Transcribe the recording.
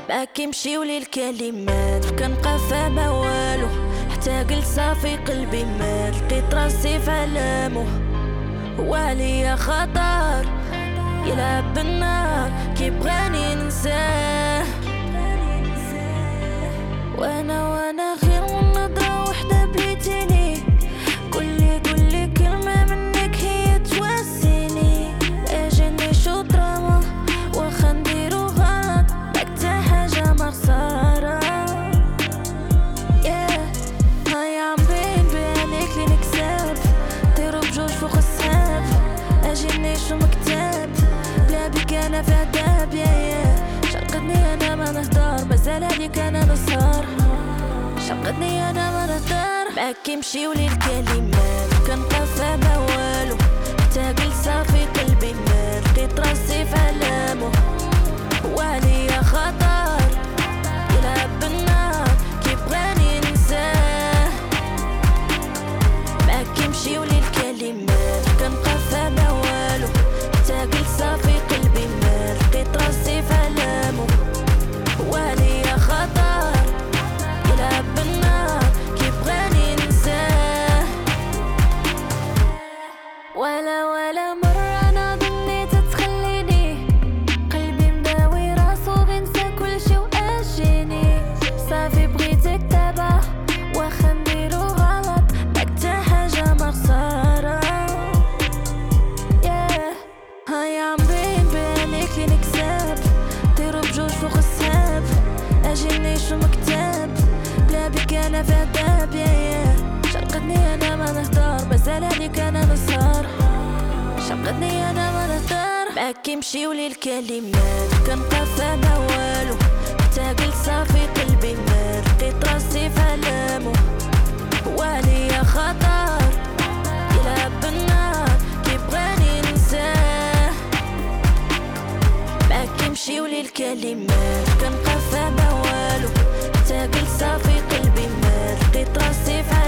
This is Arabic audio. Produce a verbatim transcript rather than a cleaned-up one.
ما كيمشيو لي الكلمات كنبقى فاهمة والو، حتى قلت صافي قلبي مات، لقيت راسي في علامو. هو عليا خطر يلعب بالنار كيبغاني ننساه، وانا وانا غير من نظرة وحدة بليتيني، قولي قولي كلمة منك هي تواسيني. اجيني شو دراما واخا نديرو غلط، حتى حاجة ما خسارة. yeah. هاي عم بين بينك لي نكسب، طيرو بجوج فوق السحاب، اجيني شو مكتاب، بلا بيك انا في عذاب. يا يا شقدني انا ما نهدر، مازال عليك انا نسهر، شقدني انا ما نهدر. ما كيمشيو لي الكلمات كنبقى فاهمة والو، حتى قلت صافي قلبي مات، لقيت راسي في علامو. هو عليا خطر يلعب بالنار كيبغاني ننساه، ما كيمشيو لي الكلمات كنبقى فاهمة والو، حتى قلت صافي قلبي مات، لقيت راسي في علامو. هو عليا خطر يلعب بالنار كيبغاني ننساه، ولا ولا مرة انا ظنيت تخليني، قلبي مداوي راسو غنسى كلشي واجيني. صافي بغيتك دابا واخا نديرو غلط، حتى حاجة ما خسارة. yeah. هاي عم بين بينك لي نكسب، طيرو بجوج فوق السحاب، اجيني شو مكتاب، بلا بيك انا في عذاب. يا يا شقدني انا ما نهدر، مازال عليك انا نسهر، شقدني انا ما نهدر. ما كيمشيو لي الكلمات كنبقى فاهمة والو، حتى قلت صافي قلبي مات، لقيت راسي في علامو. هو عليا خطر يلعب بالنار كيبغاني ننساه، ما كيمشيو لي الكلمات كنبقى فاهمة والو، حتى قلت صافي قلبي مات، لقيت راسي في